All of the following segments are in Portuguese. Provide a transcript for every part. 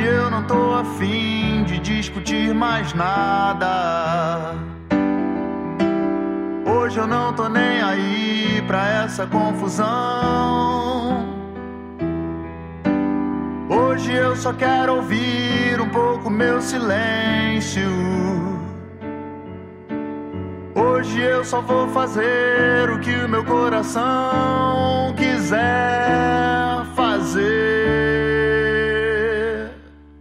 eu não tô afim de discutir mais nada. Hoje eu não tô nem aí pra essa confusão. Hoje eu só quero ouvir um pouco meu silêncio. Hoje eu só vou fazer o que o meu coração quiser fazer.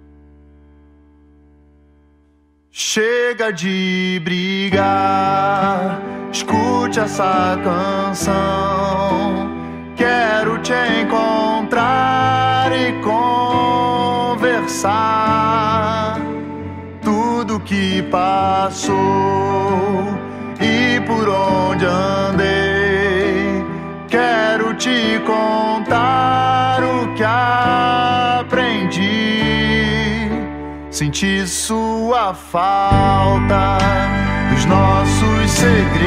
Chega de brigar, escute essa canção. Quero te encontrar e conversar. Tudo que passou e por onde andei, quero te contar o que aprendi. Senti sua falta dos nossos segredos.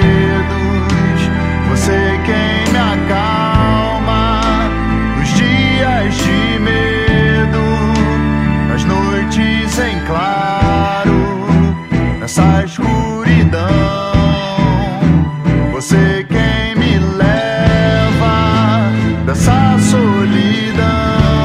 Você quem me acalma nos dias de medo, nas noites em claro, nessa escuridão. Você quem me leva dessa solidão.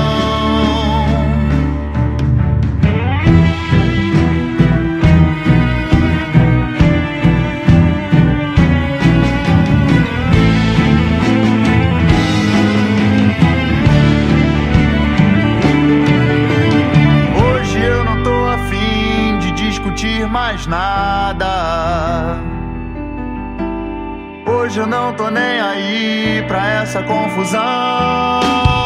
Hoje eu não tô afim de discutir mais nada. Hoje eu não tô nem aí pra essa confusão.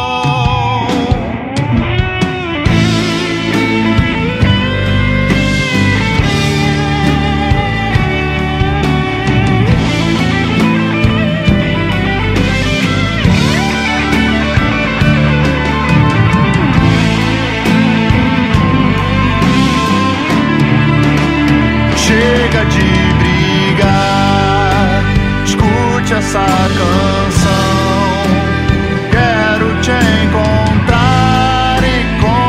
Chega de brigar, escute essa canção. Quero te encontrar e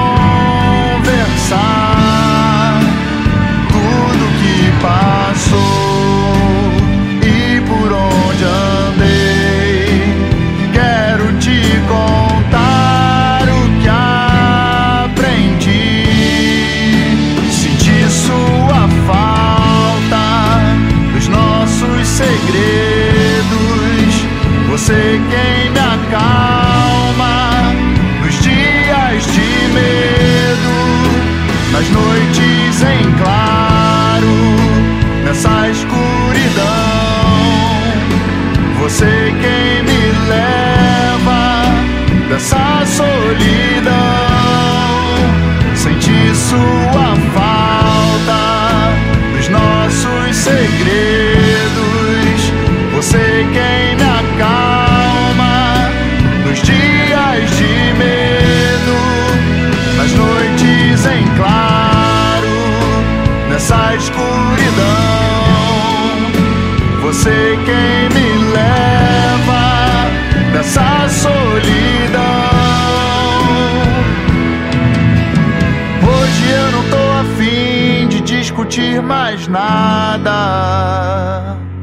conversar. Tudo que passou e por onde andei, quero te contar o que aprendi. Senti sua falta dos nossos segredos. Você quem me acalma nos dias de medo, nas noites em claro, nessa escuridão. Você quem me leva dessa solidão. Senti sua falta dos nossos segredos. Você quem me acalma nos dias de medo, nas noites em claro, nessa escuridão. Você quem me leva dessa solidão. Hoje eu não tô afim de discutir mais nada.